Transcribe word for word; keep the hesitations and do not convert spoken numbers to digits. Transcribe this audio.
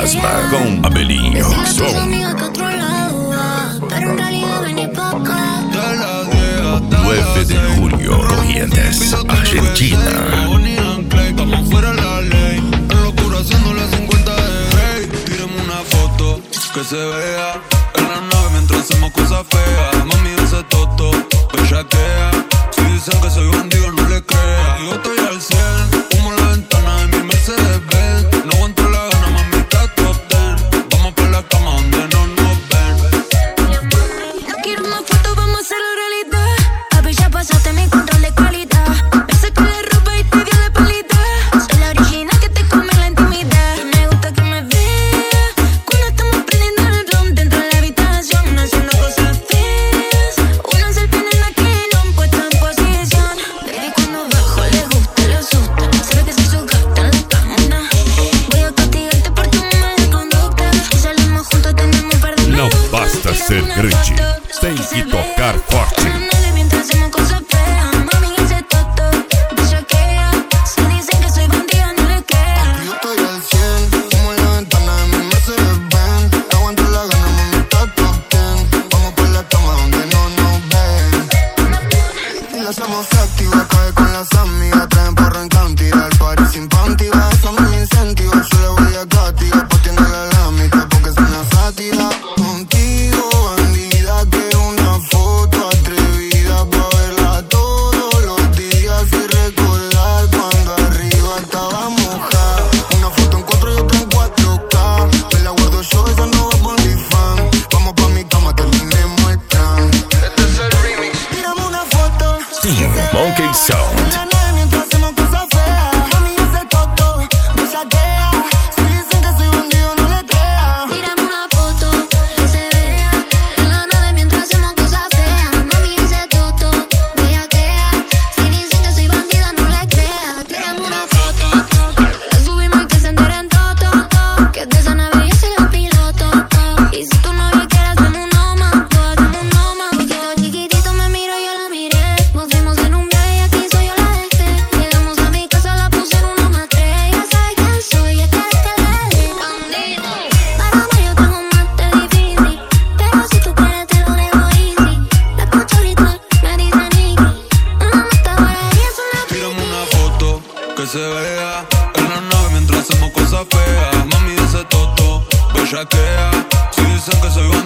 Fantasma con Abeliño. Son nueve de julio, Corrientes, Argentina. Vamos fuera la ley, en locura haciéndole cincuenta de hey. Tírame una foto que se vea en la nave mientras hacemos cosas feas. Mami, ese toto, bellaquea. Si dicen que soy bandido, no le crea. Yo estoy al cien, humo en la ventana de mi Mercedes Benz. No aguanto la gana, mami, está top ten. Vamos por la cama donde no nos ven. No quiero una foto, vamos a hacerlo realidad. Papi, ya pasaste mi control de calidad. Me saqué la ropa y te dio la palita. Soy la original que te come la intimidad. Me gusta que me veas cuando estamos prendiendo el ron dentro de la habitación, haciendo cosas feas. Una selfie en la que no han puesto en posición. Baby, cuando bajo le gusta, le asusta. Sabe que soy su gata en la cama. Voy a castigarte por tu mala conducta. Si salimos juntos tenemos un par de No basta ser Grichi, tem que tocar forte. Somos activos, cae con las amigas, traen porro en cantidad, el party sin panty, va, eso no me incentiva, yo le voy a castigar, postiéndole la mitad porque es una sátira. Contigo, bandida, quiero una foto atrevida pa' verla todos los días y recordar cuando arriba estaba mojada. Una foto en cuatro y otra en cuatro K, me la guardo yo, esa no va por mi fan. Vamos pa' mi cama, terminemos el plan. Este es el remix. Tírame una foto. Team Monkey Sound. Que se vea en la nave mientras hacemos cosas feas. Mami, ese toto, bellaquea. Si dicen que soy bandido,